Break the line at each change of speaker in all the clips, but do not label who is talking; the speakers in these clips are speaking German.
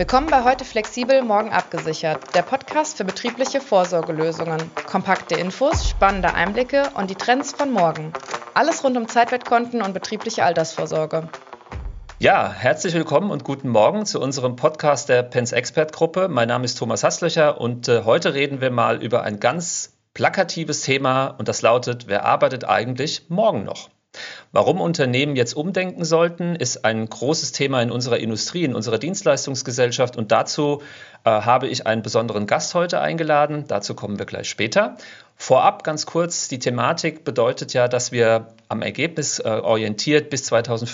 Willkommen bei Heute Flexibel, morgen abgesichert, der Podcast für betriebliche Vorsorgelösungen. Kompakte Infos, spannende Einblicke und die Trends von morgen. Alles rund um Zeitwertkonten und betriebliche Altersvorsorge.
Ja, herzlich willkommen und guten Morgen zu unserem Podcast der PensExpert-Gruppe. Mein Name ist Thomas Hasslöcher und heute reden wir mal über ein ganz plakatives Thema und das lautet: Wer arbeitet eigentlich morgen noch? Warum Unternehmen jetzt umdenken sollten, ist ein großes Thema in unserer Industrie, in unserer Dienstleistungsgesellschaft, und dazu habe ich einen besonderen Gast heute eingeladen. Dazu kommen wir gleich später. Vorab ganz kurz: Die Thematik bedeutet ja, dass wir am Ergebnis orientiert bis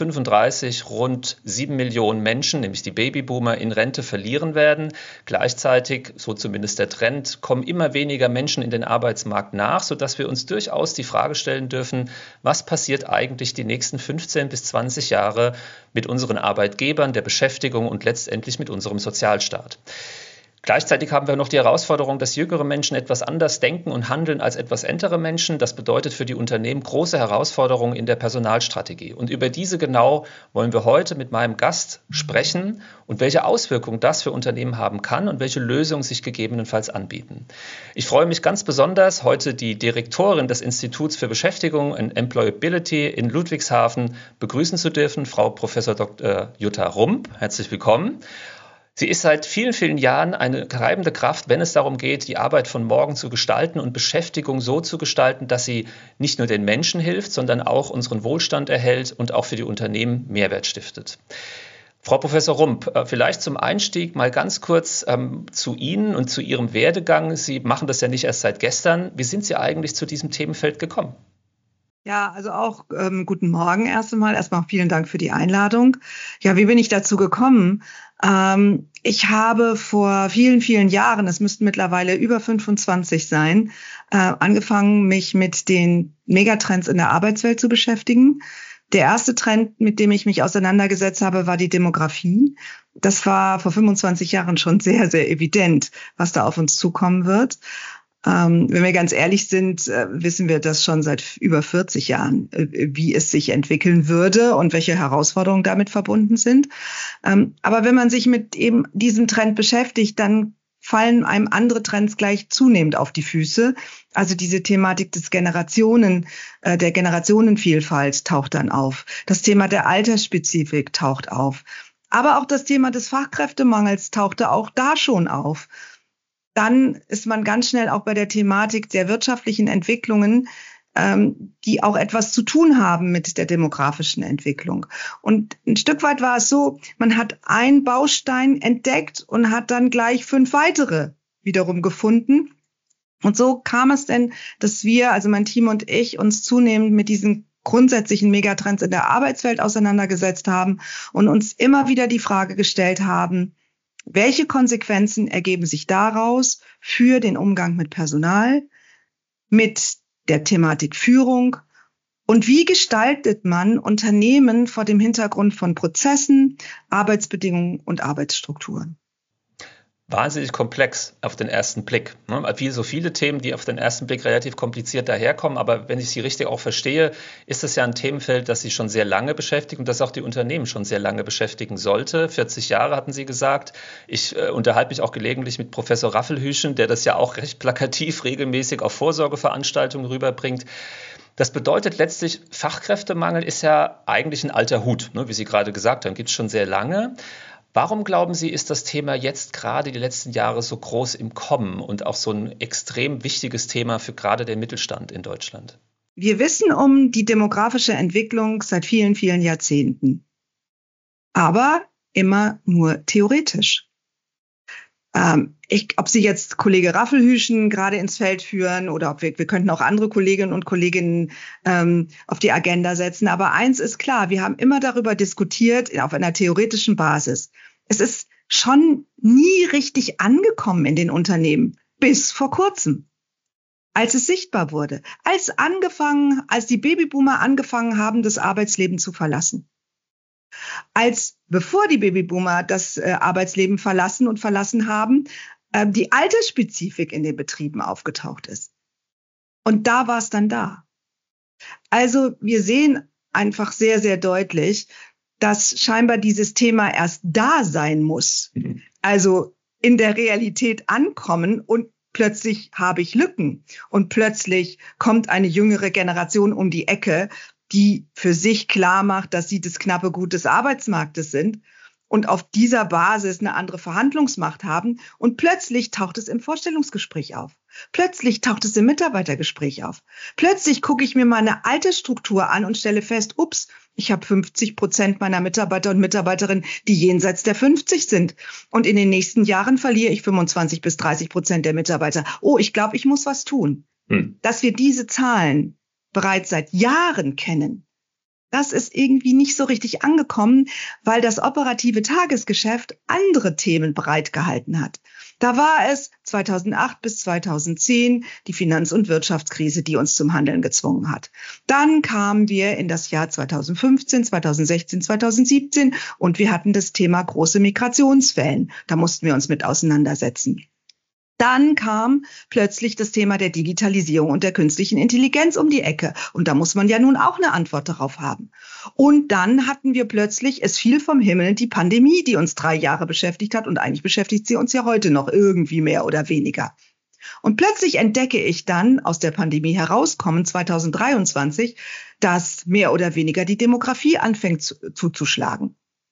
2035 rund 7 Millionen Menschen, nämlich die Babyboomer, in Rente verlieren werden. Gleichzeitig, so zumindest der Trend, kommen immer weniger Menschen in den Arbeitsmarkt nach, sodass wir uns durchaus die Frage stellen dürfen: Was passiert eigentlich die nächsten 15 bis 20 Jahre mit unseren Arbeitgebern, der Beschäftigung und letztendlich mit unserem Sozialstaat? Gleichzeitig haben wir noch die Herausforderung, dass jüngere Menschen etwas anders denken und handeln als etwas ältere Menschen. Das bedeutet für die Unternehmen große Herausforderungen in der Personalstrategie. Und über diese genau wollen wir heute mit meinem Gast sprechen und welche Auswirkungen das für Unternehmen haben kann und welche Lösungen sich gegebenenfalls anbieten. Ich freue mich ganz besonders, heute die Direktorin des Instituts für Beschäftigung und Employability in Ludwigshafen begrüßen zu dürfen, Frau Professor Dr. Jutta Rump. Herzlich willkommen. Sie ist seit vielen, vielen Jahren eine treibende Kraft, wenn es darum geht, die Arbeit von morgen zu gestalten und Beschäftigung so zu gestalten, dass sie nicht nur den Menschen hilft, sondern auch unseren Wohlstand erhält und auch für die Unternehmen Mehrwert stiftet. Frau Professor Rump, vielleicht zum Einstieg mal ganz kurz zu Ihnen und zu Ihrem Werdegang. Sie machen das ja nicht erst seit gestern. Wie sind Sie eigentlich zu diesem Themenfeld gekommen?
Ja, also auch guten Morgen erst einmal. Erstmal vielen Dank für die Einladung. Ja, wie bin ich dazu gekommen? Ich habe vor vielen, vielen Jahren, es müssten mittlerweile über 25 sein, angefangen, mich mit den Megatrends in der Arbeitswelt zu beschäftigen. Der erste Trend, mit dem ich mich auseinandergesetzt habe, war die Demografie. Das war vor 25 Jahren schon sehr, sehr evident, was da auf uns zukommen wird. Wenn wir ganz ehrlich sind, wissen wir das schon seit über 40 Jahren, wie es sich entwickeln würde und welche Herausforderungen damit verbunden sind. Aber wenn man sich mit eben diesem Trend beschäftigt, dann fallen einem andere Trends gleich zunehmend auf die Füße. Also diese Thematik der Generationenvielfalt taucht dann auf. Das Thema der Altersspezifik taucht auf. Aber auch das Thema des Fachkräftemangels tauchte auch da schon auf. Dann ist man ganz schnell auch bei der Thematik der wirtschaftlichen Entwicklungen, die auch etwas zu tun haben mit der demografischen Entwicklung. Und ein Stück weit war es so, man hat einen Baustein entdeckt und hat dann gleich 5 weitere wiederum gefunden. Und so kam es denn, dass wir, also mein Team und ich, uns zunehmend mit diesen grundsätzlichen Megatrends in der Arbeitswelt auseinandergesetzt haben und uns immer wieder die Frage gestellt haben: Welche Konsequenzen ergeben sich daraus für den Umgang mit Personal, mit der Thematik Führung, und wie gestaltet man Unternehmen vor dem Hintergrund von Prozessen, Arbeitsbedingungen und Arbeitsstrukturen?
Wahnsinnig komplex auf den ersten Blick. Wie so viele Themen, die auf den ersten Blick relativ kompliziert daherkommen. Aber wenn ich Sie richtig auch verstehe, ist das ja ein Themenfeld, das Sie schon sehr lange beschäftigt und das auch die Unternehmen schon sehr lange beschäftigen sollte. 40 Jahre hatten Sie gesagt. Ich unterhalte mich auch gelegentlich mit Professor Raffelhüschen, der das ja auch recht plakativ regelmäßig auf Vorsorgeveranstaltungen rüberbringt. Das bedeutet letztlich, Fachkräftemangel ist ja eigentlich ein alter Hut, wie Sie gerade gesagt haben, gibt es schon sehr lange. Warum glauben Sie, ist das Thema jetzt gerade die letzten Jahre so groß im Kommen und auch so ein extrem wichtiges Thema für gerade den Mittelstand in Deutschland?
Wir wissen um die demografische Entwicklung seit vielen, vielen Jahrzehnten, aber immer nur theoretisch. Ob Sie jetzt Kollege Raffelhüschen gerade ins Feld führen oder ob wir könnten auch andere Kolleginnen und Kollegen auf die Agenda setzen. Aber eins ist klar, wir haben immer darüber diskutiert auf einer theoretischen Basis. Es ist schon nie richtig angekommen in den Unternehmen, bis vor kurzem, als es sichtbar wurde, als die Babyboomer angefangen haben, das Arbeitsleben zu verlassen. Bevor die Babyboomer das Arbeitsleben verlassen haben, die Altersspezifik in den Betrieben aufgetaucht ist. Und da war es dann da. Also wir sehen einfach sehr, sehr deutlich, dass scheinbar dieses Thema erst da sein muss, also in der Realität ankommen und plötzlich habe ich Lücken und plötzlich kommt eine jüngere Generation um die Ecke, die für sich klar macht, dass sie das knappe Gut des Arbeitsmarktes sind und auf dieser Basis eine andere Verhandlungsmacht haben. Und plötzlich taucht es im Vorstellungsgespräch auf. Plötzlich taucht es im Mitarbeitergespräch auf. Plötzlich gucke ich mir meine alte Struktur an und stelle fest, ups, ich habe 50% meiner Mitarbeiter und Mitarbeiterinnen, die jenseits der 50 sind. Und in den nächsten Jahren verliere ich 25-30% der Mitarbeiter. Oh, ich glaube, ich muss was tun. Dass wir diese Zahlen bereits seit Jahren kennen, das ist irgendwie nicht so richtig angekommen, weil das operative Tagesgeschäft andere Themen bereitgehalten hat. Da war es 2008 bis 2010 die Finanz- und Wirtschaftskrise, die uns zum Handeln gezwungen hat. Dann kamen wir in das Jahr 2015, 2016, 2017 und wir hatten das Thema große Migrationswellen. Da mussten wir uns mit auseinandersetzen. Dann kam plötzlich das Thema der Digitalisierung und der künstlichen Intelligenz um die Ecke. Und da muss man ja nun auch eine Antwort darauf haben. Und dann hatten wir plötzlich, es fiel vom Himmel, die Pandemie, die uns 3 Jahre beschäftigt hat. Und eigentlich beschäftigt sie uns ja heute noch irgendwie mehr oder weniger. Und plötzlich entdecke ich dann, aus der Pandemie herauskommend 2023, dass mehr oder weniger die Demografie anfängt zuzuschlagen.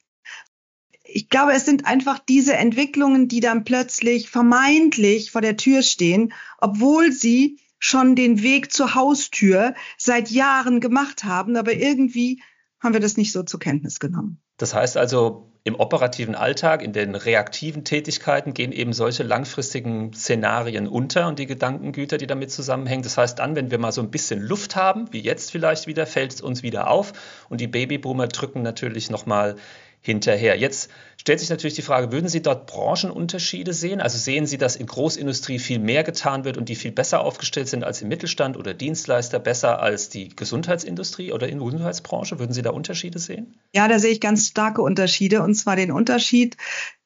Ich glaube, es sind einfach diese Entwicklungen, die dann plötzlich vermeintlich vor der Tür stehen, obwohl sie schon den Weg zur Haustür seit Jahren gemacht haben. Aber irgendwie haben wir das nicht so zur Kenntnis genommen.
Das heißt also, im operativen Alltag, in den reaktiven Tätigkeiten gehen eben solche langfristigen Szenarien unter und die Gedankengüter, die damit zusammenhängen. Das heißt dann, wenn wir mal so ein bisschen Luft haben, wie jetzt vielleicht wieder, fällt es uns wieder auf und die Babyboomer drücken natürlich nochmal hinterher. Jetzt stellt sich natürlich die Frage, würden Sie dort Branchenunterschiede sehen? Also sehen Sie, dass in Großindustrie viel mehr getan wird und die viel besser aufgestellt sind als im Mittelstand oder Dienstleister, besser als die Gesundheitsindustrie oder in der Gesundheitsbranche? Würden Sie da Unterschiede sehen?
Ja, da sehe ich ganz starke Unterschiede. Und zwar den Unterschied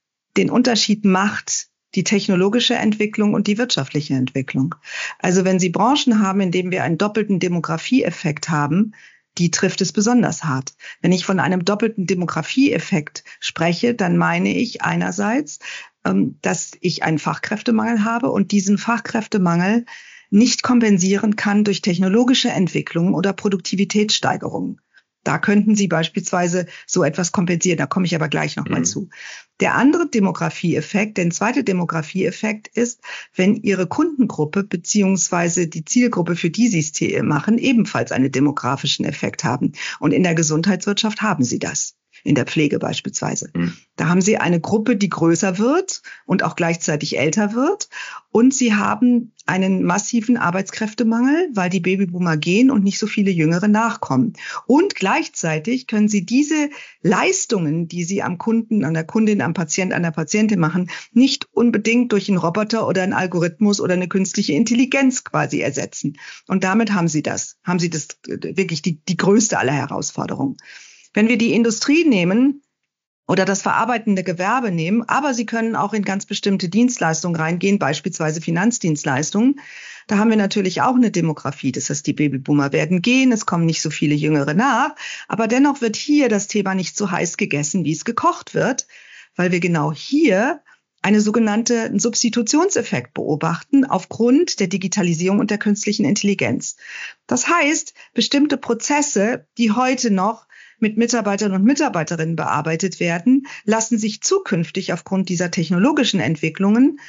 macht die technologische Entwicklung und die wirtschaftliche Entwicklung. Also wenn Sie Branchen haben, in denen wir einen doppelten Demografieeffekt haben, die trifft es besonders hart. Wenn ich von einem doppelten Demografieeffekt spreche, dann meine ich einerseits, dass ich einen Fachkräftemangel habe und diesen Fachkräftemangel nicht kompensieren kann durch technologische Entwicklungen oder Produktivitätssteigerungen. Da könnten Sie beispielsweise so etwas kompensieren. Da komme ich aber gleich nochmal zu. Der andere Demografieeffekt, der zweite Demografieeffekt ist, wenn Ihre Kundengruppe beziehungsweise die Zielgruppe, für die Sie es machen, ebenfalls einen demografischen Effekt haben. Und in der Gesundheitswirtschaft haben Sie das. In der Pflege beispielsweise. Da haben Sie eine Gruppe, die größer wird und auch gleichzeitig älter wird. Und Sie haben einen massiven Arbeitskräftemangel, weil die Babyboomer gehen und nicht so viele Jüngere nachkommen. Und gleichzeitig können Sie diese Leistungen, die Sie am Kunden, an der Kundin, am Patient, an der Patientin machen, nicht unbedingt durch einen Roboter oder einen Algorithmus oder eine künstliche Intelligenz quasi ersetzen. Und damit haben Sie das wirklich die größte aller Herausforderungen. Wenn wir die Industrie nehmen oder das verarbeitende Gewerbe nehmen, aber Sie können auch in ganz bestimmte Dienstleistungen reingehen, beispielsweise Finanzdienstleistungen, da haben wir natürlich auch eine Demografie. Das heißt, die Babyboomer werden gehen, es kommen nicht so viele Jüngere nach, aber dennoch wird hier das Thema nicht so heiß gegessen, wie es gekocht wird, weil wir genau hier einen sogenannten Substitutionseffekt beobachten aufgrund der Digitalisierung und der künstlichen Intelligenz. Das heißt, bestimmte Prozesse, die heute noch mit Mitarbeitern und Mitarbeiterinnen bearbeitet werden, lassen sich zukünftig aufgrund dieser technologischen Entwicklungen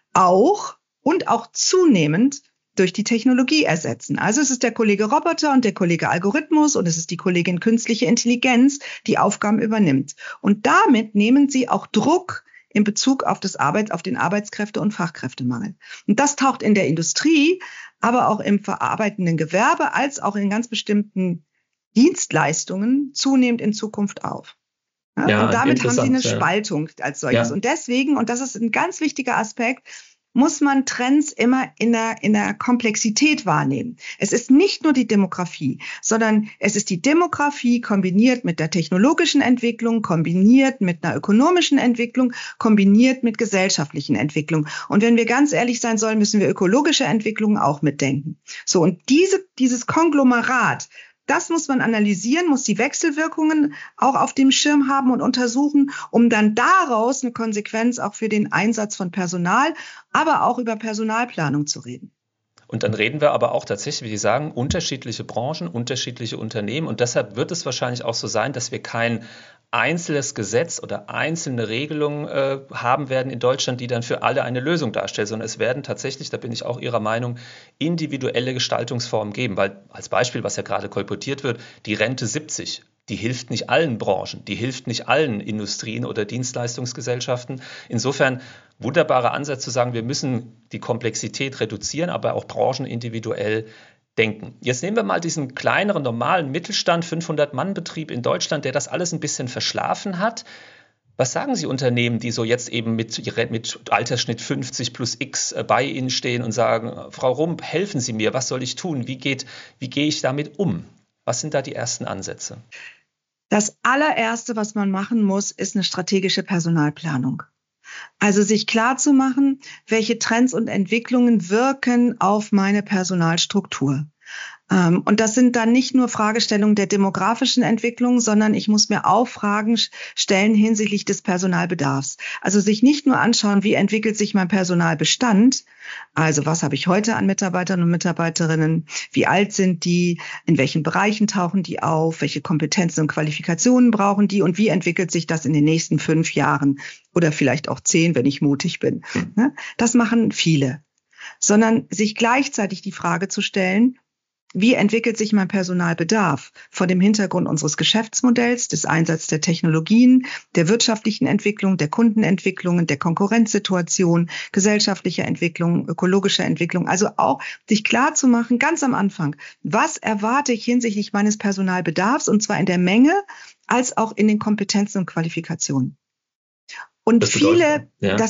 auch zunehmend durch die Technologie ersetzen. Also es ist der Kollege Roboter und der Kollege Algorithmus und es ist die Kollegin künstliche Intelligenz, die Aufgaben übernimmt. Und damit nehmen sie auch Druck in Bezug auf den Arbeitskräfte- und Fachkräftemangel. Und das taucht in der Industrie, aber auch im verarbeitenden Gewerbe als auch in ganz bestimmten Dienstleistungen zunehmend in Zukunft auf. Ja, und damit haben Sie eine Spaltung als solches. Ja. Und deswegen, und das ist ein ganz wichtiger Aspekt, muss man Trends immer in der Komplexität wahrnehmen. Es ist nicht nur die Demografie, sondern es ist die Demografie kombiniert mit der technologischen Entwicklung, kombiniert mit einer ökonomischen Entwicklung, kombiniert mit gesellschaftlichen Entwicklungen. Und wenn wir ganz ehrlich sein sollen, müssen wir ökologische Entwicklungen auch mitdenken. So, und dieses Konglomerat, Das muss man analysieren, muss die Wechselwirkungen auch auf dem Schirm haben und untersuchen, um dann daraus eine Konsequenz auch für den Einsatz von Personal, aber auch über Personalplanung zu reden.
Und dann reden wir aber auch tatsächlich, wie Sie sagen, unterschiedliche Branchen, unterschiedliche Unternehmen. Und deshalb wird es wahrscheinlich auch so sein, dass wir kein einzelnes Gesetz oder einzelne Regelungen haben werden in Deutschland, die dann für alle eine Lösung darstellen, sondern es werden tatsächlich, da bin ich auch Ihrer Meinung, individuelle Gestaltungsformen geben. Weil als Beispiel, was ja gerade kolportiert wird, die Rente 70. Die hilft nicht allen Branchen, die hilft nicht allen Industrien oder Dienstleistungsgesellschaften. Insofern wunderbarer Ansatz zu sagen, wir müssen die Komplexität reduzieren, aber auch branchenindividuell denken. Jetzt nehmen wir mal diesen kleineren, normalen Mittelstand, 500-Mann-Betrieb in Deutschland, der das alles ein bisschen verschlafen hat. Was sagen Sie Unternehmen, die so jetzt eben mit Altersschnitt 50 plus X bei Ihnen stehen und sagen, Frau Rump, helfen Sie mir, was soll ich tun? Wie gehe ich damit um? Was sind da die ersten Ansätze?
Das allererste, was man machen muss, ist eine strategische Personalplanung. Also sich klar zu machen, welche Trends und Entwicklungen wirken auf meine Personalstruktur. Und das sind dann nicht nur Fragestellungen der demografischen Entwicklung, sondern ich muss mir auch Fragen stellen hinsichtlich des Personalbedarfs. Also sich nicht nur anschauen, wie entwickelt sich mein Personalbestand, also was habe ich heute an Mitarbeitern und Mitarbeiterinnen, wie alt sind die, in welchen Bereichen tauchen die auf, welche Kompetenzen und Qualifikationen brauchen die und wie entwickelt sich das in den nächsten 5 Jahren oder vielleicht auch 10, wenn ich mutig bin. Das machen viele, sondern sich gleichzeitig die Frage zu stellen, wie entwickelt sich mein Personalbedarf vor dem Hintergrund unseres Geschäftsmodells, des Einsatzes der Technologien, der wirtschaftlichen Entwicklung, der Kundenentwicklungen, der Konkurrenzsituation, gesellschaftlicher Entwicklung, ökologischer Entwicklung. Also auch sich klar zu machen, ganz am Anfang, was erwarte ich hinsichtlich meines Personalbedarfs, und zwar in der Menge als auch in den Kompetenzen und Qualifikationen. Und viele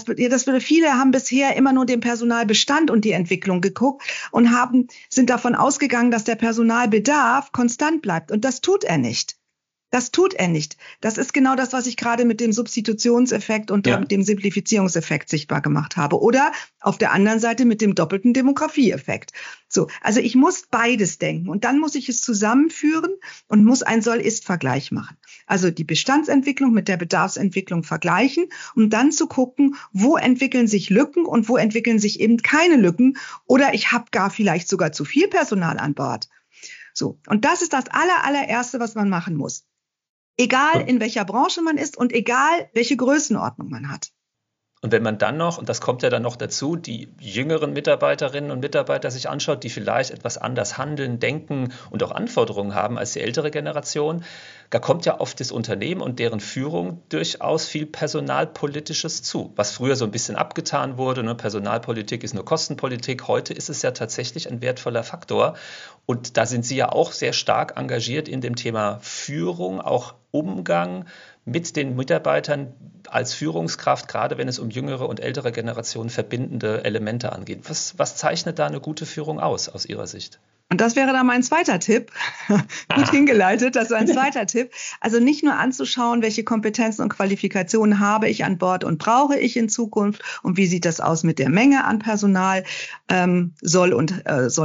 haben bisher immer nur den Personalbestand und die Entwicklung geguckt und sind davon ausgegangen, dass der Personalbedarf konstant bleibt. Und das tut er nicht. Das tut er nicht. Das ist genau das, was ich gerade mit dem Substitutionseffekt und mit dem Simplifizierungseffekt sichtbar gemacht habe. Oder auf der anderen Seite mit dem doppelten Demografieeffekt. So, also ich muss beides denken und dann muss ich es zusammenführen und muss ein Soll-Ist-Vergleich machen. Also die Bestandsentwicklung mit der Bedarfsentwicklung vergleichen, um dann zu gucken, wo entwickeln sich Lücken und wo entwickeln sich eben keine Lücken oder ich habe gar vielleicht sogar zu viel Personal an Bord. So, und das ist das allererste, was man machen muss. Egal in welcher Branche man ist und egal welche Größenordnung man hat.
Und wenn man dann noch, und das kommt ja dann noch dazu, die jüngeren Mitarbeiterinnen und Mitarbeiter sich anschaut, die vielleicht etwas anders handeln, denken und auch Anforderungen haben als die ältere Generation, da kommt ja auf das Unternehmen und deren Führung durchaus viel Personalpolitisches zu, was früher so ein bisschen abgetan wurde. Ne? Personalpolitik ist nur Kostenpolitik. Heute ist es ja tatsächlich ein wertvoller Faktor. Und da sind Sie ja auch sehr stark engagiert in dem Thema Führung, auch Umgang mit den Mitarbeitern als Führungskraft, gerade wenn es um jüngere und ältere Generationen verbindende Elemente angeht. Was zeichnet da eine gute Führung aus Ihrer Sicht?
Und das wäre dann mein zweiter Tipp. Gut hingeleitet, das ist ein zweiter Tipp. Also nicht nur anzuschauen, welche Kompetenzen und Qualifikationen habe ich an Bord und brauche ich in Zukunft und wie sieht das aus mit der Menge an Personal, soll und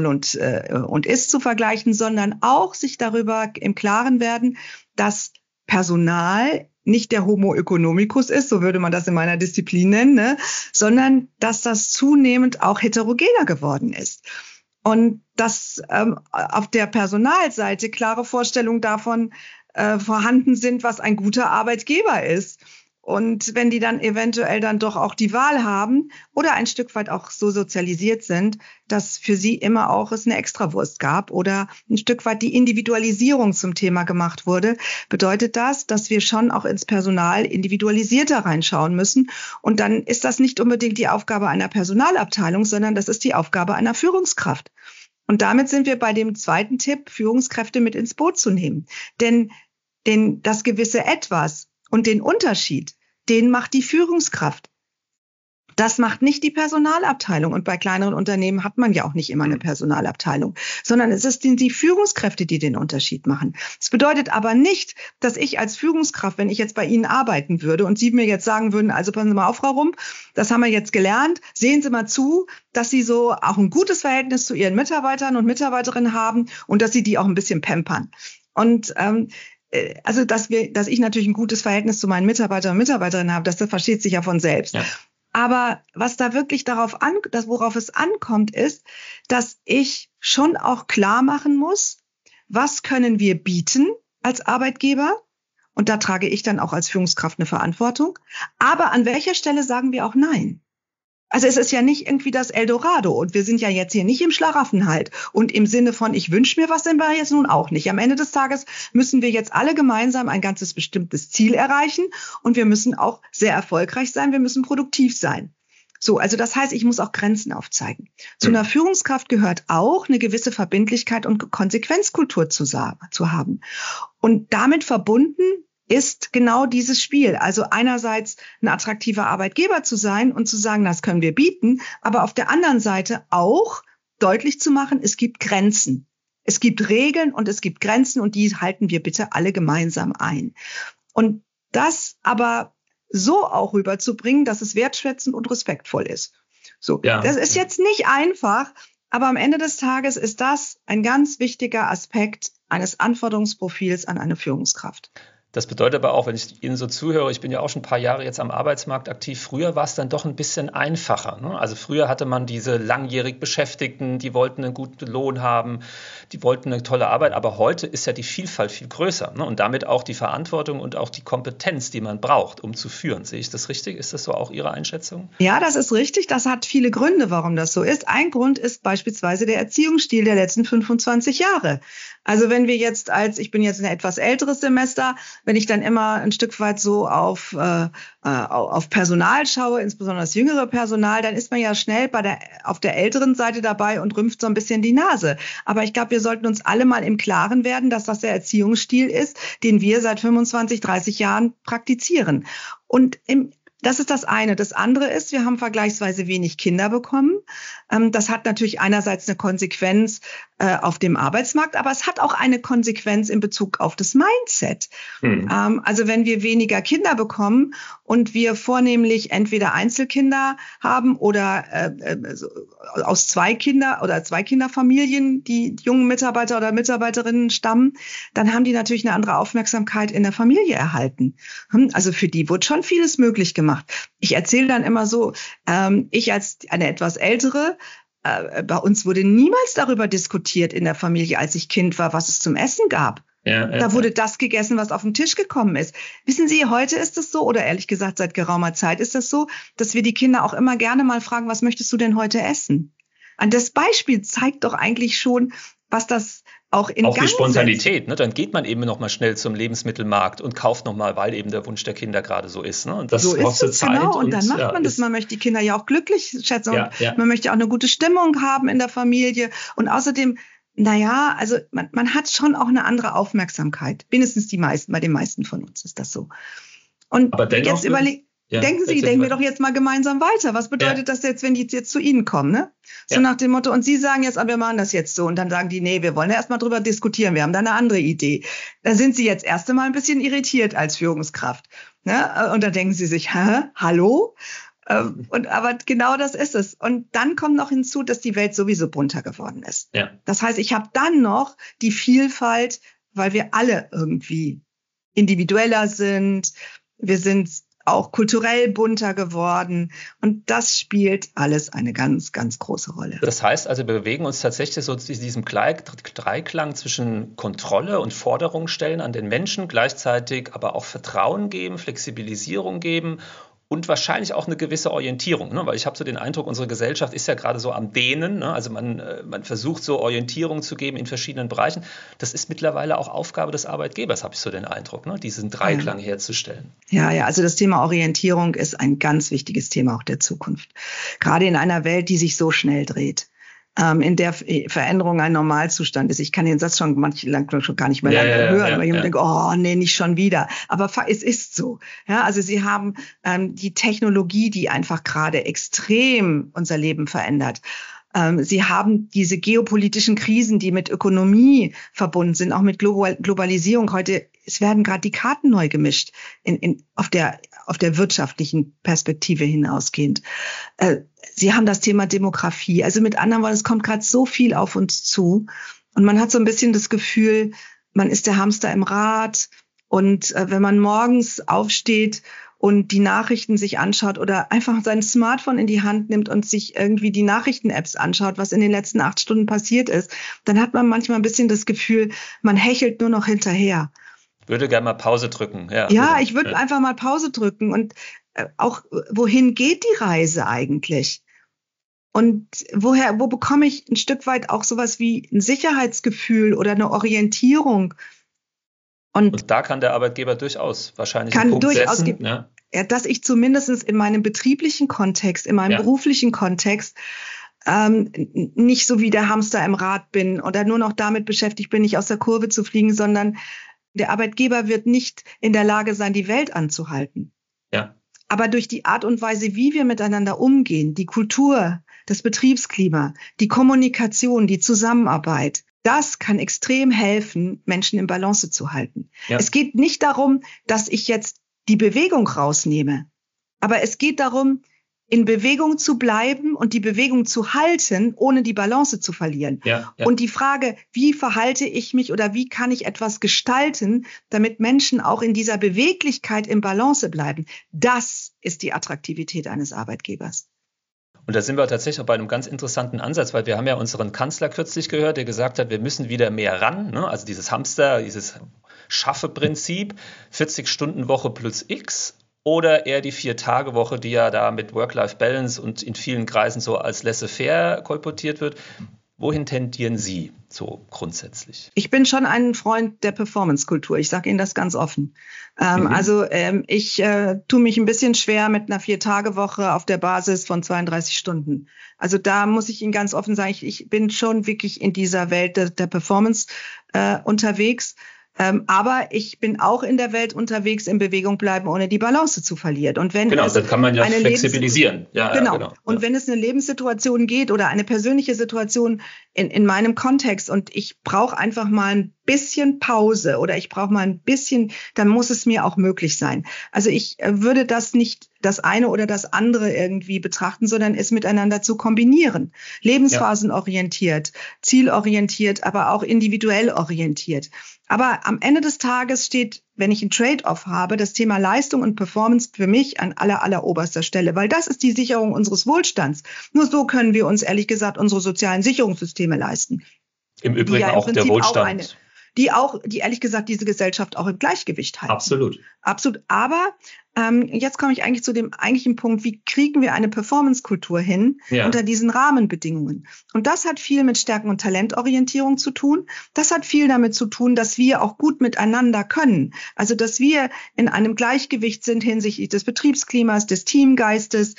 ist zu vergleichen, sondern auch sich darüber im Klaren werden, dass Personal nicht der Homo economicus ist, so würde man das in meiner Disziplin nennen, ne? Sondern dass das zunehmend auch heterogener geworden ist. Und dass auf der Personalseite klare Vorstellungen davon vorhanden sind, was ein guter Arbeitgeber ist. Und wenn die dann eventuell dann doch auch die Wahl haben oder ein Stück weit auch so sozialisiert sind, dass für sie immer auch es eine Extrawurst gab oder ein Stück weit die Individualisierung zum Thema gemacht wurde, bedeutet das, dass wir schon auch ins Personal individualisierter reinschauen müssen. Und dann ist das nicht unbedingt die Aufgabe einer Personalabteilung, sondern das ist die Aufgabe einer Führungskraft. Und damit sind wir bei dem zweiten Tipp, Führungskräfte mit ins Boot zu nehmen. Denn das gewisse Etwas und den Unterschied, den macht die Führungskraft. Das macht nicht die Personalabteilung. Und bei kleineren Unternehmen hat man ja auch nicht immer eine Personalabteilung, sondern es sind die Führungskräfte, die den Unterschied machen. Das bedeutet aber nicht, dass ich als Führungskraft, wenn ich jetzt bei Ihnen arbeiten würde und Sie mir jetzt sagen würden, also passen Sie mal auf, Frau Rump, das haben wir jetzt gelernt, sehen Sie mal zu, dass Sie so auch ein gutes Verhältnis zu Ihren Mitarbeitern und Mitarbeiterinnen haben und dass Sie die auch ein bisschen pampern. Und also dass ich natürlich ein gutes Verhältnis zu meinen Mitarbeitern und Mitarbeiterinnen habe, das versteht sich ja von selbst. Ja. Aber was da wirklich worauf es ankommt, ist, dass ich schon auch klar machen muss, was können wir bieten als Arbeitgeber? Und da trage ich dann auch als Führungskraft eine Verantwortung. Aber an welcher Stelle sagen wir auch nein? Also es ist ja nicht irgendwie das Eldorado und wir sind ja jetzt hier nicht im Schlaraffenhalt und im Sinne von, ich wünsche mir was, sind wir jetzt nun auch nicht. Am Ende des Tages müssen wir jetzt alle gemeinsam ein ganzes bestimmtes Ziel erreichen und wir müssen auch sehr erfolgreich sein, wir müssen produktiv sein. So, also das heißt, ich muss auch Grenzen aufzeigen. Zu einer Führungskraft gehört auch eine gewisse Verbindlichkeit und Konsequenzkultur zu haben. Und damit verbunden ist genau dieses Spiel. Also einerseits ein attraktiver Arbeitgeber zu sein und zu sagen, das können wir bieten, aber auf der anderen Seite auch deutlich zu machen, es gibt Grenzen. Es gibt Regeln und es gibt Grenzen und die halten wir bitte alle gemeinsam ein. Und das aber so auch rüberzubringen, dass es wertschätzend und respektvoll ist. So, ja. Das ist jetzt nicht einfach, aber am Ende des Tages ist das ein ganz wichtiger Aspekt eines Anforderungsprofils an eine Führungskraft.
Das bedeutet aber auch, wenn ich Ihnen so zuhöre, ich bin ja auch schon ein paar Jahre jetzt am Arbeitsmarkt aktiv, früher war es dann doch ein bisschen einfacher. Ne? Also früher hatte man diese langjährig Beschäftigten, die wollten einen guten Lohn haben, die wollten eine tolle Arbeit, aber heute ist ja die Vielfalt viel größer, ne? Und damit auch die Verantwortung und auch die Kompetenz, die man braucht, um zu führen. Sehe ich das richtig? Ist das so auch Ihre Einschätzung?
Ja, das ist richtig. Das hat viele Gründe, warum das so ist. Ein Grund ist beispielsweise der Erziehungsstil der letzten 25 Jahre. Also wenn wir jetzt ich bin jetzt ein etwas älteres Semester, wenn ich dann immer ein Stück weit so auf Personal schaue, insbesondere das jüngere Personal, dann ist man ja schnell auf der älteren Seite dabei und rümpft so ein bisschen die Nase. Aber ich glaube, wir sollten uns alle mal im Klaren werden, dass das der Erziehungsstil ist, den wir seit 25, 30 Jahren praktizieren. Und das ist das eine. Das andere ist, wir haben vergleichsweise wenig Kinder bekommen. Das hat natürlich einerseits eine Konsequenz auf dem Arbeitsmarkt, aber es hat auch eine Konsequenz in Bezug auf das Mindset. Also wenn wir weniger Kinder bekommen und wir vornehmlich entweder Einzelkinder haben oder aus zwei Kinderfamilien, die jungen Mitarbeiter oder Mitarbeiterinnen stammen, dann haben die natürlich eine andere Aufmerksamkeit in der Familie erhalten. Also für die wurde schon vieles möglich gemacht. Ich erzähle dann immer so, ich als eine etwas ältere, bei uns wurde niemals darüber diskutiert in der Familie, als ich Kind war, was es zum Essen gab. Da wurde das gegessen, was auf den Tisch gekommen ist. Wissen Sie, heute ist es so, oder ehrlich gesagt seit geraumer Zeit ist es so, dass wir die Kinder auch immer gerne mal fragen, was möchtest du denn heute essen? Und das Beispiel zeigt doch eigentlich schon, was das auch in Gang
die Spontanität, ne? Dann geht man eben noch mal schnell zum Lebensmittelmarkt und kauft noch mal, weil eben der Wunsch der Kinder gerade so ist. Ne? Und das
so kostet Zeit. Genau, und dann macht man das. Man möchte die Kinder ja auch glücklich schätzen und man möchte auch eine gute Stimmung haben in der Familie. Und außerdem, also man hat schon auch eine andere Aufmerksamkeit. Mindestens bei den meisten von uns ist das so. Und aber dennoch, denken wir doch jetzt mal gemeinsam weiter. Was bedeutet das jetzt, wenn die jetzt zu Ihnen kommen, ne? So nach dem Motto, und Sie sagen jetzt, wir machen das jetzt so. Und dann sagen die, nee, wir wollen ja erst mal drüber diskutieren. Wir haben da eine andere Idee. Da sind Sie jetzt erst einmal ein bisschen irritiert als Führungskraft. Ne? Und da denken Sie sich, hallo? Aber genau das ist es. Und dann kommt noch hinzu, dass die Welt sowieso bunter geworden ist. Ja. Das heißt, ich habe dann noch die Vielfalt, weil wir alle irgendwie individueller sind. Wir sind auch kulturell bunter geworden. Und das spielt alles eine ganz, ganz große Rolle.
Das heißt also, wir bewegen uns tatsächlich so in diesem Dreiklang zwischen Kontrolle und Forderung stellen an den Menschen, gleichzeitig aber auch Vertrauen geben, Flexibilisierung geben und wahrscheinlich auch eine gewisse Orientierung, ne? Weil ich habe so den Eindruck, unsere Gesellschaft ist ja gerade so am Dehnen, ne? Also man versucht so Orientierung zu geben in verschiedenen Bereichen. Das ist mittlerweile auch Aufgabe des Arbeitgebers, habe ich so den Eindruck, ne? Diesen Dreiklang herzustellen.
Ja, also das Thema Orientierung ist ein ganz wichtiges Thema auch der Zukunft. Gerade in einer Welt, die sich so schnell dreht. in der Veränderung ein Normalzustand ist. Ich kann den Satz schon schon gar nicht mehr lange hören, weil ich denke, oh nee, nicht schon wieder. Aber es ist so. Ja, also sie haben die Technologie, die einfach gerade extrem unser Leben verändert. Sie haben diese geopolitischen Krisen, die mit Ökonomie verbunden sind, auch mit Globalisierung. Heute, es werden gerade die Karten neu gemischt auf der wirtschaftlichen Perspektive hinausgehend. Sie haben das Thema Demografie. Also mit anderen Worten, es kommt gerade so viel auf uns zu. Und man hat so ein bisschen das Gefühl, man ist der Hamster im Rad. Und wenn man morgens aufsteht und die Nachrichten sich anschaut oder einfach sein Smartphone in die Hand nimmt und sich irgendwie die Nachrichten-Apps anschaut, was in den letzten 8 Stunden passiert ist, dann hat man manchmal ein bisschen das Gefühl, man hechelt nur noch hinterher.
Ich würde gerne mal Pause drücken.
Ja, ich würde einfach mal Pause drücken und auch, wohin geht die Reise eigentlich? Und wo bekomme ich ein Stück weit auch sowas wie ein Sicherheitsgefühl oder eine Orientierung?
Und da kann der Arbeitgeber durchaus wahrscheinlich einen Punkt setzen.
Ja, dass ich zumindest in meinem betrieblichen Kontext, in meinem beruflichen Kontext nicht so wie der Hamster im Rad bin oder nur noch damit beschäftigt bin, nicht aus der Kurve zu fliegen, sondern der Arbeitgeber wird nicht in der Lage sein, die Welt anzuhalten.
Ja.
Aber durch die Art und Weise, wie wir miteinander umgehen, die Kultur, das Betriebsklima, die Kommunikation, die Zusammenarbeit, das kann extrem helfen, Menschen in Balance zu halten. Ja. Es geht nicht darum, dass ich jetzt die Bewegung rausnehme, aber es geht darum, in Bewegung zu bleiben und die Bewegung zu halten, ohne die Balance zu verlieren. Ja. Und die Frage, wie verhalte ich mich oder wie kann ich etwas gestalten, damit Menschen auch in dieser Beweglichkeit im Balance bleiben, das ist die Attraktivität eines Arbeitgebers.
Und da sind wir tatsächlich auch bei einem ganz interessanten Ansatz, weil wir haben ja unseren Kanzler kürzlich gehört, der gesagt hat, wir müssen wieder mehr ran, ne? Also dieses Hamster, dieses Schaffe-Prinzip, 40-Stunden-Woche plus X oder eher die 4-Tage-Woche, die ja da mit Work-Life-Balance und in vielen Kreisen so als laissez-faire kolportiert wird. Wohin tendieren Sie so grundsätzlich?
Ich bin schon ein Freund der Performance-Kultur. Ich sage Ihnen das ganz offen. Ich tue mich ein bisschen schwer mit einer 4-Tage-Woche auf der Basis von 32 Stunden. Also da muss ich Ihnen ganz offen sagen, ich bin schon wirklich in dieser Welt der Performance unterwegs. Aber ich bin auch in der Welt unterwegs, in Bewegung bleiben, ohne die Balance zu verlieren. Und wenn
das kann man ja flexibilisieren.
Genau. Und wenn es eine Lebenssituation geht oder eine persönliche Situation in meinem Kontext und ich brauche einfach mal ein bisschen Pause oder ich brauche mal ein bisschen, dann muss es mir auch möglich sein. Also ich würde das nicht das eine oder das andere irgendwie betrachten, sondern es miteinander zu kombinieren. Lebensphasenorientiert, zielorientiert, aber auch individuell orientiert. Aber am Ende des Tages steht, wenn ich ein Trade-off habe, das Thema Leistung und Performance für mich an alleroberster Stelle, weil das ist die Sicherung unseres Wohlstands. Nur so können wir uns ehrlich gesagt unsere sozialen Sicherungssysteme leisten.
Im Übrigen auch der Wohlstand.
Die ehrlich gesagt diese Gesellschaft auch im Gleichgewicht halten.
Absolut.
Aber jetzt komme ich eigentlich zu dem eigentlichen Punkt, wie kriegen wir eine Performance-Kultur hin unter diesen Rahmenbedingungen? Und das hat viel mit Stärken- und Talentorientierung zu tun. Das hat viel damit zu tun, dass wir auch gut miteinander können. Also, dass wir in einem Gleichgewicht sind hinsichtlich des Betriebsklimas, des Teamgeistes,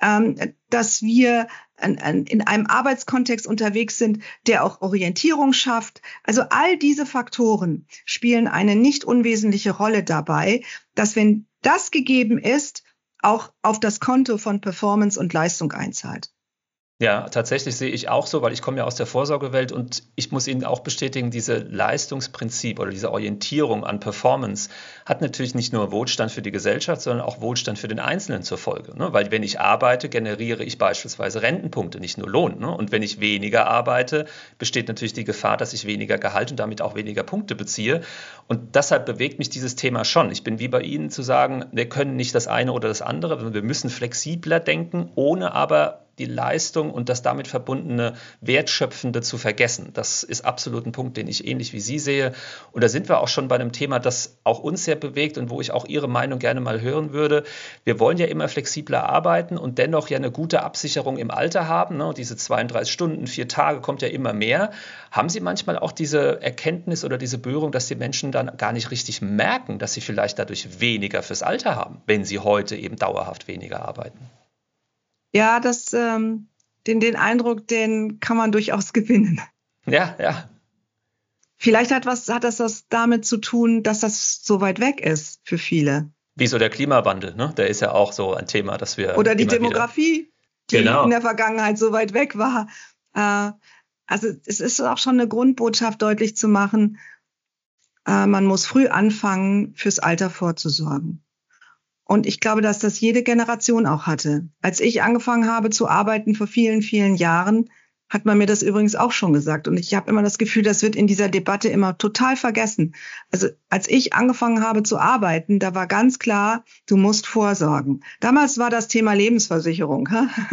dass wir in einem Arbeitskontext unterwegs sind, der auch Orientierung schafft. Also all diese Faktoren spielen eine nicht unwesentliche Rolle dabei, dass wenn das gegeben ist, auch auf das Konto von Performance und Leistung einzahlt.
Ja, tatsächlich sehe ich auch so, weil ich komme ja aus der Vorsorgewelt und ich muss Ihnen auch bestätigen, diese Leistungsprinzip oder diese Orientierung an Performance hat natürlich nicht nur Wohlstand für die Gesellschaft, sondern auch Wohlstand für den Einzelnen zur Folge. Ne? Weil wenn ich arbeite, generiere ich beispielsweise Rentenpunkte, nicht nur Lohn. Ne? Und wenn ich weniger arbeite, besteht natürlich die Gefahr, dass ich weniger Gehalt und damit auch weniger Punkte beziehe. Und deshalb bewegt mich dieses Thema schon. Ich bin wie bei Ihnen zu sagen, wir können nicht das eine oder das andere, sondern wir müssen flexibler denken, ohne aber die Leistung und das damit verbundene Wertschöpfende zu vergessen. Das ist absolut ein Punkt, den ich ähnlich wie Sie sehe. Und da sind wir auch schon bei einem Thema, das auch uns sehr bewegt und wo ich auch Ihre Meinung gerne mal hören würde. Wir wollen ja immer flexibler arbeiten und dennoch ja eine gute Absicherung im Alter haben. Ne? Diese 32 Stunden, 4 Tage kommt ja immer mehr. Haben Sie manchmal auch diese Erkenntnis oder diese Berührung, dass die Menschen dann gar nicht richtig merken, dass sie vielleicht dadurch weniger fürs Alter haben, wenn sie heute eben dauerhaft weniger arbeiten?
Ja, das Den Eindruck, den kann man durchaus gewinnen.
Ja, ja.
Vielleicht hat das was damit zu tun, dass das so weit weg ist für viele.
Wie so der Klimawandel, ne? Der ist ja auch so ein Thema, das wir
oder die
immer
Demografie, die in der Vergangenheit so weit weg war. Also es ist auch schon eine Grundbotschaft deutlich zu machen, man muss früh anfangen, fürs Alter vorzusorgen. Und ich glaube, dass das jede Generation auch hatte. Als ich angefangen habe zu arbeiten vor vielen, vielen Jahren, hat man mir das übrigens auch schon gesagt. Und ich habe immer das Gefühl, das wird in dieser Debatte immer total vergessen. Also als ich angefangen habe zu arbeiten, da war ganz klar, du musst vorsorgen. Damals war das Thema Lebensversicherung.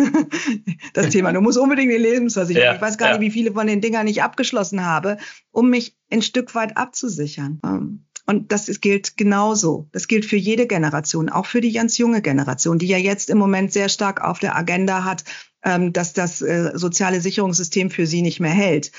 Das Thema, du musst unbedingt eine Lebensversicherung. Ich weiß gar nicht, wie viele von den Dingern ich abgeschlossen habe, um mich ein Stück weit abzusichern. Und das gilt genauso. Das gilt für jede Generation, auch für die ganz junge Generation, die ja jetzt im Moment sehr stark auf der Agenda hat, dass das soziale Sicherungssystem für sie nicht mehr hält.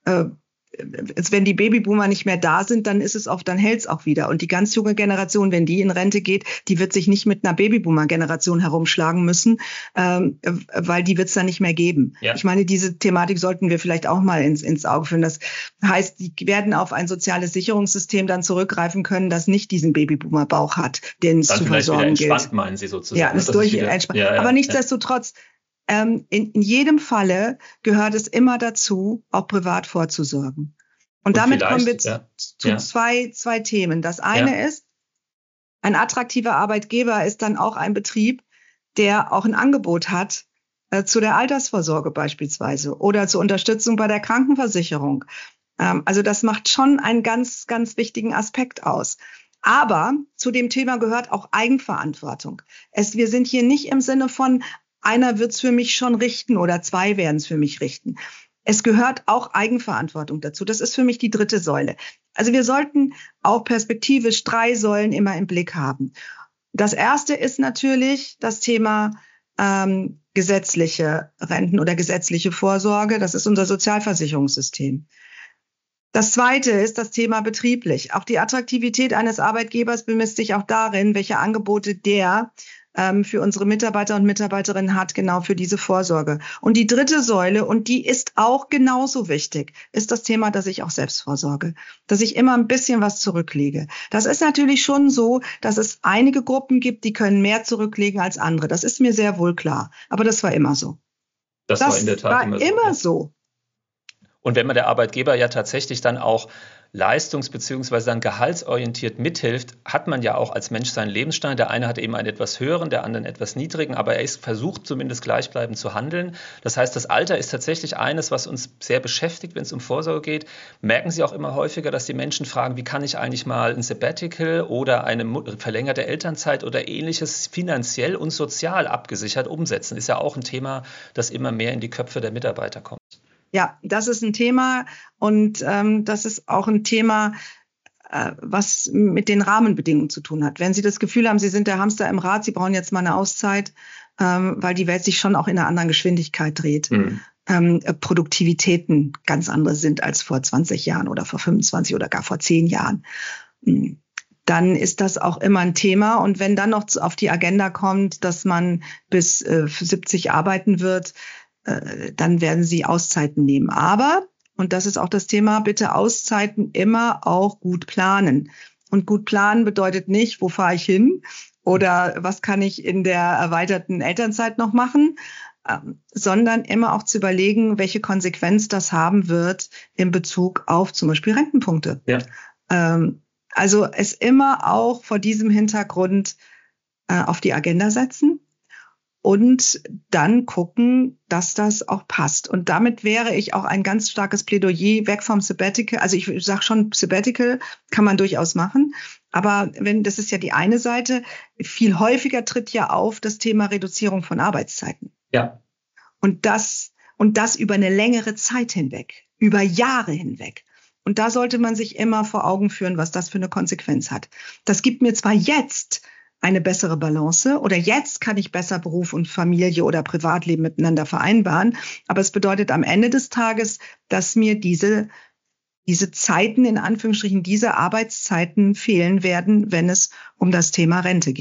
Wenn die Babyboomer nicht mehr da sind, dann hält es auch wieder. Und die ganz junge Generation, wenn die in Rente geht, die wird sich nicht mit einer Babyboomer-Generation herumschlagen müssen, weil die wird es dann nicht mehr geben. Ja. Ich meine, diese Thematik sollten wir vielleicht auch mal ins Auge führen. Das heißt, die werden auf ein soziales Sicherungssystem dann zurückgreifen können, das nicht diesen Babyboomer-Bauch hat, den es zu versorgen gilt.
Entspannt, meinen Sie sozusagen.
Ja, das ist entspannt. Ja, aber nichtsdestotrotz, in jedem Falle gehört es immer dazu, auch privat vorzusorgen. Und damit kommen wir zu zwei Themen. Das eine ist, ein attraktiver Arbeitgeber ist dann auch ein Betrieb, der auch ein Angebot hat zu der Altersvorsorge beispielsweise oder zur Unterstützung bei der Krankenversicherung. Also das macht schon einen ganz, ganz wichtigen Aspekt aus. Aber zu dem Thema gehört auch Eigenverantwortung. Wir sind hier nicht im Sinne von, einer wird's für mich schon richten oder zwei werden's für mich richten. Es gehört auch Eigenverantwortung dazu. Das ist für mich die dritte Säule. Also wir sollten auch perspektivisch 3 Säulen immer im Blick haben. Das erste ist natürlich das Thema gesetzliche Renten oder gesetzliche Vorsorge. Das ist unser Sozialversicherungssystem. Das zweite ist das Thema betrieblich. Auch die Attraktivität eines Arbeitgebers bemisst sich auch darin, welche Angebote der für unsere Mitarbeiter und Mitarbeiterinnen hat, genau für diese Vorsorge. Und die dritte Säule, und die ist auch genauso wichtig, ist das Thema, dass ich auch selbst vorsorge, dass ich immer ein bisschen was zurücklege. Das ist natürlich schon so, dass es einige Gruppen gibt, die können mehr zurücklegen als andere. Das ist mir sehr wohl klar. Aber das war immer so.
Das war in der Tat
immer so.
Und wenn man der Arbeitgeber ja tatsächlich dann auch bzw. dann gehaltsorientiert mithilft, hat man ja auch als Mensch seinen Lebensstandard. Der eine hat eben einen etwas höheren, der andere einen etwas niedrigen, aber er versucht zumindest gleichbleibend zu handeln. Das heißt, das Alter ist tatsächlich eines, was uns sehr beschäftigt, wenn es um Vorsorge geht. Merken Sie auch immer häufiger, dass die Menschen fragen, wie kann ich eigentlich mal ein Sabbatical oder eine verlängerte Elternzeit oder ähnliches finanziell und sozial abgesichert umsetzen? Ist ja auch ein Thema, das immer mehr in die Köpfe der Mitarbeiter kommt.
Ja, das ist ein Thema und das ist auch ein Thema, was mit den Rahmenbedingungen zu tun hat. Wenn Sie das Gefühl haben, Sie sind der Hamster im Rad, Sie brauchen jetzt mal eine Auszeit, weil die Welt sich schon auch in einer anderen Geschwindigkeit dreht. Produktivitäten ganz andere sind als vor 20 Jahren oder vor 25 oder gar vor 10 Jahren. Dann ist das auch immer ein Thema. Und wenn dann noch auf die Agenda kommt, dass man bis 70 arbeiten wird, dann werden Sie Auszeiten nehmen. Aber, und das ist auch das Thema, bitte Auszeiten immer auch gut planen. Und gut planen bedeutet nicht, wo fahre ich hin oder was kann ich in der erweiterten Elternzeit noch machen, sondern immer auch zu überlegen, welche Konsequenz das haben wird in Bezug auf zum Beispiel Rentenpunkte. Ja. Also es immer auch vor diesem Hintergrund auf die Agenda setzen. Und dann gucken, dass das auch passt. Und damit wäre ich auch ein ganz starkes Plädoyer weg vom Sabbatical. Also ich sage schon, Sabbatical kann man durchaus machen. Aber das ist ja die eine Seite, viel häufiger tritt ja auf das Thema Reduzierung von Arbeitszeiten.
Ja.
Und das über eine längere Zeit hinweg, über Jahre hinweg. Und da sollte man sich immer vor Augen führen, was das für eine Konsequenz hat. Das gibt mir zwar jetzt eine bessere Balance oder jetzt kann ich besser Beruf und Familie oder Privatleben miteinander vereinbaren. Aber es bedeutet am Ende des Tages, dass mir diese Zeiten, in Anführungsstrichen, diese Arbeitszeiten fehlen werden, wenn es um das Thema Rente geht.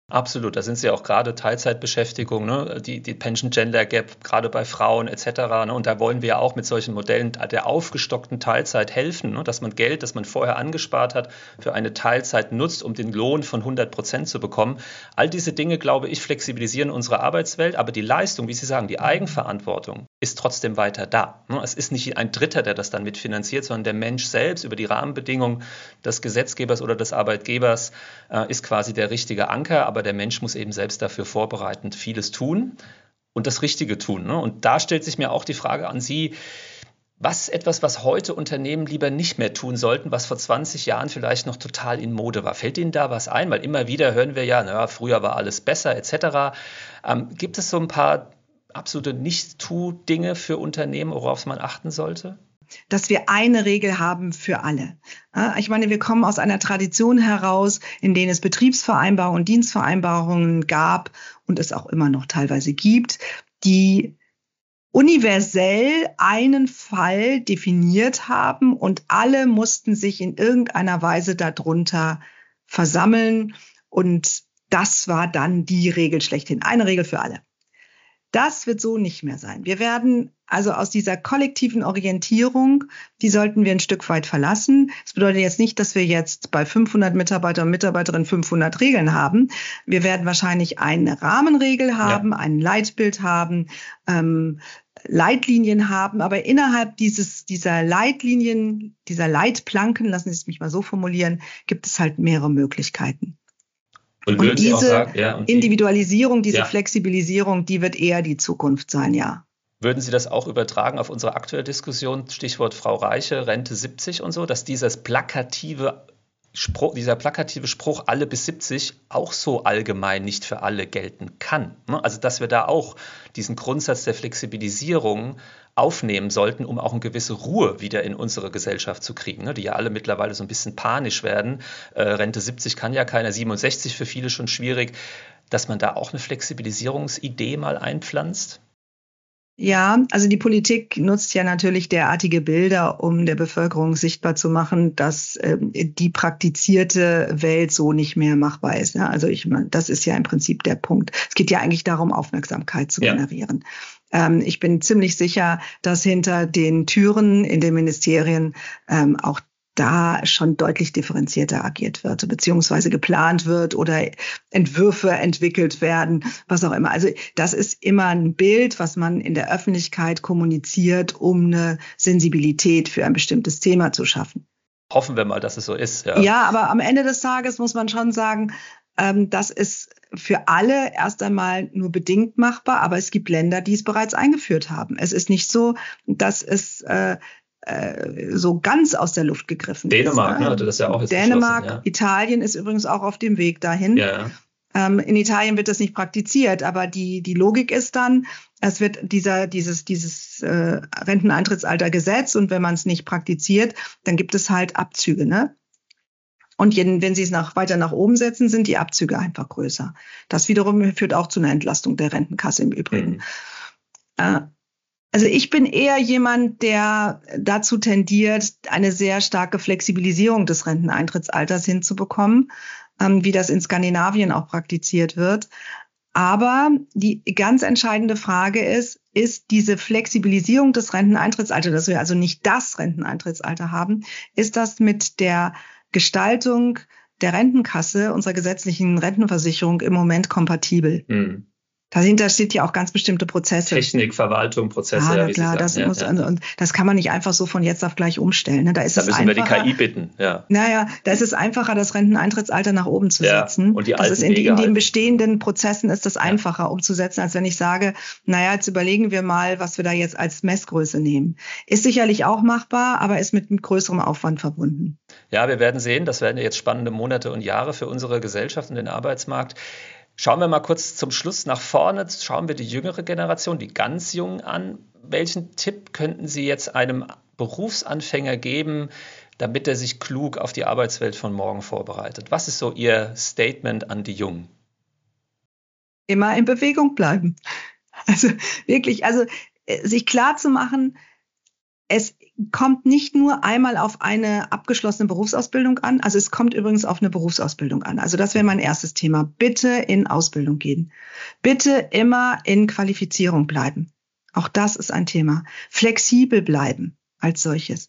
Absolut, da sind Sie auch gerade Teilzeitbeschäftigung, ne? Die Pension Gender Gap, gerade bei Frauen etc. Ne? Und da wollen wir ja auch mit solchen Modellen der aufgestockten Teilzeit helfen, ne? Dass man Geld, das man vorher angespart hat, für eine Teilzeit nutzt, um den Lohn von 100% zu bekommen. All diese Dinge, glaube ich, flexibilisieren unsere Arbeitswelt, aber die Leistung, wie Sie sagen, die Eigenverantwortung ist trotzdem weiter da. Ne? Es ist nicht ein Dritter, der das dann mitfinanziert, sondern der Mensch selbst über die Rahmenbedingungen des Gesetzgebers oder des Arbeitgebers ist quasi der richtige Anker, aber der Mensch muss eben selbst dafür vorbereitend vieles tun und das Richtige tun. Ne? Und da stellt sich mir auch die Frage an Sie, was etwas, was heute Unternehmen lieber nicht mehr tun sollten, was vor 20 Jahren vielleicht noch total in Mode war. Fällt Ihnen da was ein? Weil immer wieder hören wir ja, naja, früher war alles besser etc. Gibt es so ein paar absolute Nicht-Tu-Dinge für Unternehmen, worauf man achten sollte?
Dass wir eine Regel haben für alle. Ich meine, wir kommen aus einer Tradition heraus, in denen es Betriebsvereinbarungen und Dienstvereinbarungen gab und es auch immer noch teilweise gibt, die universell einen Fall definiert haben und alle mussten sich in irgendeiner Weise darunter versammeln und das war dann die Regel schlechthin. Eine Regel für alle. Das wird so nicht mehr sein. Wir werden also aus dieser kollektiven Orientierung, die sollten wir ein Stück weit verlassen. Das bedeutet jetzt nicht, dass wir jetzt bei 500 Mitarbeiter und Mitarbeiterinnen 500 Regeln haben. Wir werden wahrscheinlich eine Rahmenregel haben, ein Leitbild haben, Leitlinien haben, aber innerhalb dieser Leitlinien, dieser Leitplanken, lassen Sie es mich mal so formulieren, gibt es halt mehrere Möglichkeiten. Und diese Individualisierung, diese Flexibilisierung, die wird eher die Zukunft sein, ja.
Würden Sie das auch übertragen auf unsere aktuelle Diskussion, Stichwort Frau Reiche, Rente 70 und so, dass dieser plakative Spruch, alle bis 70, auch so allgemein nicht für alle gelten kann? Also, dass wir da auch diesen Grundsatz der Flexibilisierung aufnehmen sollten, um auch eine gewisse Ruhe wieder in unsere Gesellschaft zu kriegen, die ja alle mittlerweile so ein bisschen panisch werden. Rente 70 kann ja keiner, 67 für viele schon schwierig, dass man da auch eine Flexibilisierungsidee mal einpflanzt?
Ja, also die Politik nutzt ja natürlich derartige Bilder, um der Bevölkerung sichtbar zu machen, dass die praktizierte Welt so nicht mehr machbar ist. Ja? Also das ist ja im Prinzip der Punkt. Es geht ja eigentlich darum, Aufmerksamkeit zu generieren. Ich bin ziemlich sicher, dass hinter den Türen in den Ministerien auch da schon deutlich differenzierter agiert wird, beziehungsweise geplant wird oder Entwürfe entwickelt werden, was auch immer. Also das ist immer ein Bild, was man in der Öffentlichkeit kommuniziert, um eine Sensibilität für ein bestimmtes Thema zu schaffen.
Hoffen wir mal, dass es so ist.
Ja, aber am Ende des Tages muss man schon sagen, das ist für alle erst einmal nur bedingt machbar, aber es gibt Länder, die es bereits eingeführt haben. Es ist nicht so, dass es so ganz aus der Luft gegriffen
Dänemark,
ist.
Hatte das ja auch jetzt
Dänemark, Italien ist übrigens auch auf dem Weg dahin.
Ja.
In Italien wird das nicht praktiziert, aber die Logik ist dann, es wird dieses Renteneintrittsaltergesetz und wenn man es nicht praktiziert, dann gibt es halt Abzüge, ne? Und wenn Sie es weiter nach oben setzen, sind die Abzüge einfach größer. Das wiederum führt auch zu einer Entlastung der Rentenkasse im Übrigen. Also ich bin eher jemand, der dazu tendiert, eine sehr starke Flexibilisierung des Renteneintrittsalters hinzubekommen, wie das in Skandinavien auch praktiziert wird. Aber die ganz entscheidende Frage ist diese Flexibilisierung des Renteneintrittsalters, dass wir also nicht das Renteneintrittsalter haben, ist das mit der Gestaltung der Rentenkasse, unserer gesetzlichen Rentenversicherung im Moment kompatibel? Dahinter steht ja auch ganz bestimmte Prozesse.
Technik, Verwaltung, Prozesse.
Ja, klar, und das kann man nicht einfach so von jetzt auf gleich umstellen. Ne? Da müssen
wir die KI bitten.
Naja, da ist es einfacher, das Renteneintrittsalter nach oben zu setzen.
Und die
das ist in den bestehenden Prozessen ist das einfacher umzusetzen, als wenn ich sage, naja, jetzt überlegen wir mal, was wir da jetzt als Messgröße nehmen. Ist sicherlich auch machbar, aber ist mit größerem Aufwand verbunden.
Ja, wir werden sehen, das werden jetzt spannende Monate und Jahre für unsere Gesellschaft und den Arbeitsmarkt. Schauen wir mal kurz zum Schluss nach vorne, schauen wir die jüngere Generation, die ganz Jungen an. Welchen Tipp könnten Sie jetzt einem Berufsanfänger geben, damit er sich klug auf die Arbeitswelt von morgen vorbereitet? Was ist so Ihr Statement an die Jungen?
Immer in Bewegung bleiben. Also wirklich, sich klar zu machen, es kommt nicht nur einmal auf eine abgeschlossene Berufsausbildung an, also es kommt übrigens auf eine Berufsausbildung an. Also das wäre mein erstes Thema. Bitte in Ausbildung gehen. Bitte immer in Qualifizierung bleiben. Auch das ist ein Thema. Flexibel bleiben als solches.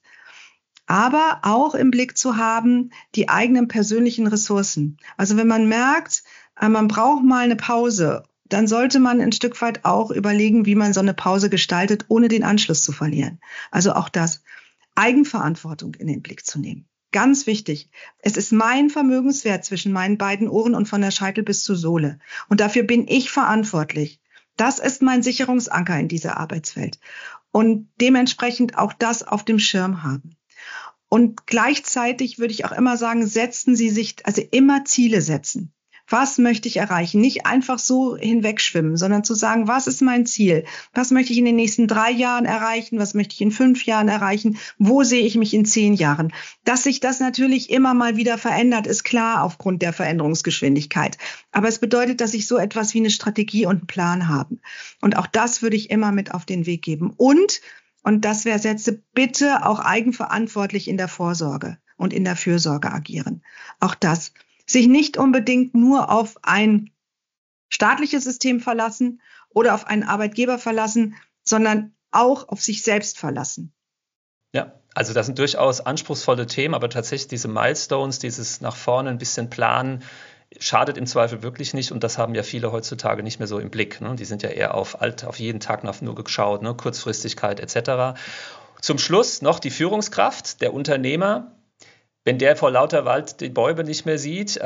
Aber auch im Blick zu haben, die eigenen persönlichen Ressourcen. Also wenn man merkt, man braucht mal eine Pause, dann sollte man ein Stück weit auch überlegen, wie man so eine Pause gestaltet, ohne den Anschluss zu verlieren. Also auch das, Eigenverantwortung in den Blick zu nehmen. Ganz wichtig. Es ist mein Vermögenswert zwischen meinen beiden Ohren und von der Scheitel bis zur Sohle. Und dafür bin ich verantwortlich. Das ist mein Sicherungsanker in dieser Arbeitswelt. Und dementsprechend auch das auf dem Schirm haben. Und gleichzeitig würde ich auch immer sagen, setzen Sie sich, also immer Ziele setzen. Was möchte ich erreichen? Nicht einfach so hinwegschwimmen, sondern zu sagen, was ist mein Ziel? Was möchte ich in den nächsten 3 Jahren erreichen? Was möchte ich in 5 Jahren erreichen? Wo sehe ich mich in 10 Jahren? Dass sich das natürlich immer mal wieder verändert, ist klar aufgrund der Veränderungsgeschwindigkeit. Aber es bedeutet, dass ich so etwas wie eine Strategie und einen Plan habe. Und auch das würde ich immer mit auf den Weg geben. Und das wäre Sätze, bitte auch eigenverantwortlich in der Vorsorge und in der Fürsorge agieren. Auch das. Sich nicht unbedingt nur auf ein staatliches System verlassen oder auf einen Arbeitgeber verlassen, sondern auch auf sich selbst verlassen.
Ja, also das sind durchaus anspruchsvolle Themen, aber tatsächlich diese Milestones, dieses nach vorne ein bisschen planen, schadet im Zweifel wirklich nicht und das haben ja viele heutzutage nicht mehr so im Blick. Ne? Die sind ja eher auf jeden Tag nur geschaut, ne? Kurzfristigkeit etc. Zum Schluss noch die Führungskraft, der Unternehmer. Wenn der vor lauter Wald die Bäume nicht mehr sieht,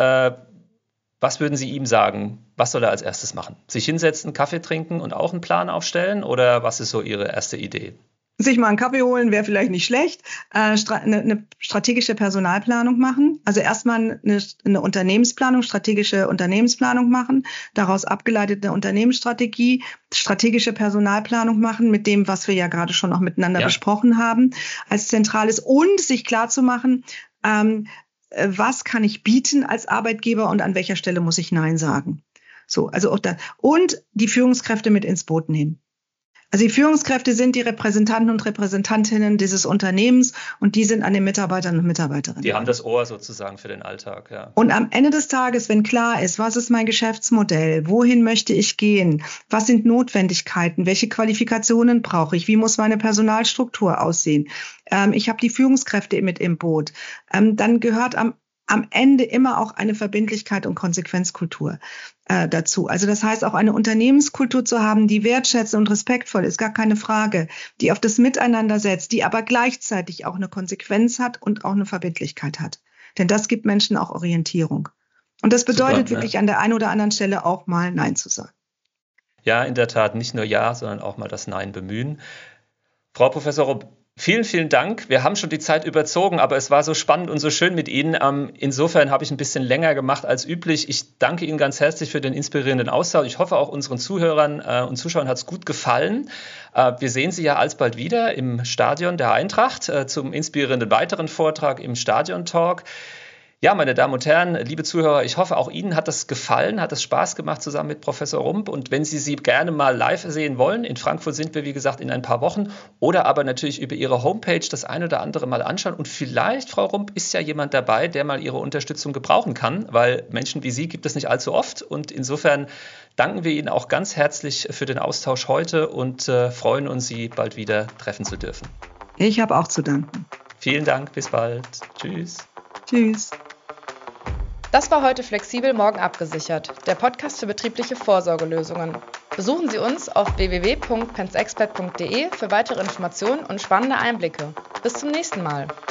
was würden Sie ihm sagen? Was soll er als erstes machen? Sich hinsetzen, Kaffee trinken und auch einen Plan aufstellen? Oder was ist so Ihre erste Idee?
Sich mal einen Kaffee holen wäre vielleicht nicht schlecht. Eine strategische Personalplanung machen. Also erstmal eine Unternehmensplanung, strategische Unternehmensplanung machen. Daraus abgeleitet eine Unternehmensstrategie, strategische Personalplanung machen mit dem, was wir ja gerade schon auch miteinander besprochen haben, als Zentrales. Und sich klar zu machen, was kann ich bieten als Arbeitgeber und an welcher Stelle muss ich Nein sagen. So, also auch da. Und die Führungskräfte mit ins Boot nehmen. Also die Führungskräfte sind die Repräsentanten und Repräsentantinnen dieses Unternehmens und die sind an den Mitarbeitern und Mitarbeiterinnen.
Die haben das Ohr sozusagen für den Alltag, ja.
Und am Ende des Tages, wenn klar ist, was ist mein Geschäftsmodell, wohin möchte ich gehen, was sind Notwendigkeiten, welche Qualifikationen brauche ich, wie muss meine Personalstruktur aussehen, ich habe die Führungskräfte mit im Boot, dann gehört am Ende immer auch eine Verbindlichkeit und Konsequenzkultur dazu. Also das heißt auch eine Unternehmenskultur zu haben, die wertschätzend und respektvoll ist, gar keine Frage, die auf das Miteinander setzt, die aber gleichzeitig auch eine Konsequenz hat und auch eine Verbindlichkeit hat. Denn das gibt Menschen auch Orientierung. Und das bedeutet wirklich an der einen oder anderen Stelle auch mal Nein zu sagen.
Ja, in der Tat, nicht nur Ja, sondern auch mal das Nein bemühen. Frau Professor Rump, vielen, vielen Dank. Wir haben schon die Zeit überzogen, aber es war so spannend und so schön mit Ihnen. Insofern habe ich ein bisschen länger gemacht als üblich. Ich danke Ihnen ganz herzlich für den inspirierenden Austausch. Ich hoffe, auch unseren Zuhörern und Zuschauern hat es gut gefallen. Wir sehen Sie ja alsbald wieder im Stadion der Eintracht zum inspirierenden weiteren Vortrag im Stadion-Talk. Ja, meine Damen und Herren, liebe Zuhörer, ich hoffe, auch Ihnen hat das gefallen, hat es Spaß gemacht zusammen mit Professor Rump. Und wenn Sie gerne mal live sehen wollen, in Frankfurt sind wir, wie gesagt, in ein paar Wochen, oder aber natürlich über Ihre Homepage das ein oder andere mal anschauen. Und vielleicht, Frau Rump, ist ja jemand dabei, der mal Ihre Unterstützung gebrauchen kann, weil Menschen wie Sie gibt es nicht allzu oft. Und insofern danken wir Ihnen auch ganz herzlich für den Austausch heute und freuen uns, Sie bald wieder treffen zu dürfen.
Ich habe auch zu danken.
Vielen Dank, bis bald. Tschüss.
Tschüss.
Das war heute Flexibel Morgen abgesichert, der Podcast für betriebliche Vorsorgelösungen. Besuchen Sie uns auf www.pensexpert.de für weitere Informationen und spannende Einblicke. Bis zum nächsten Mal.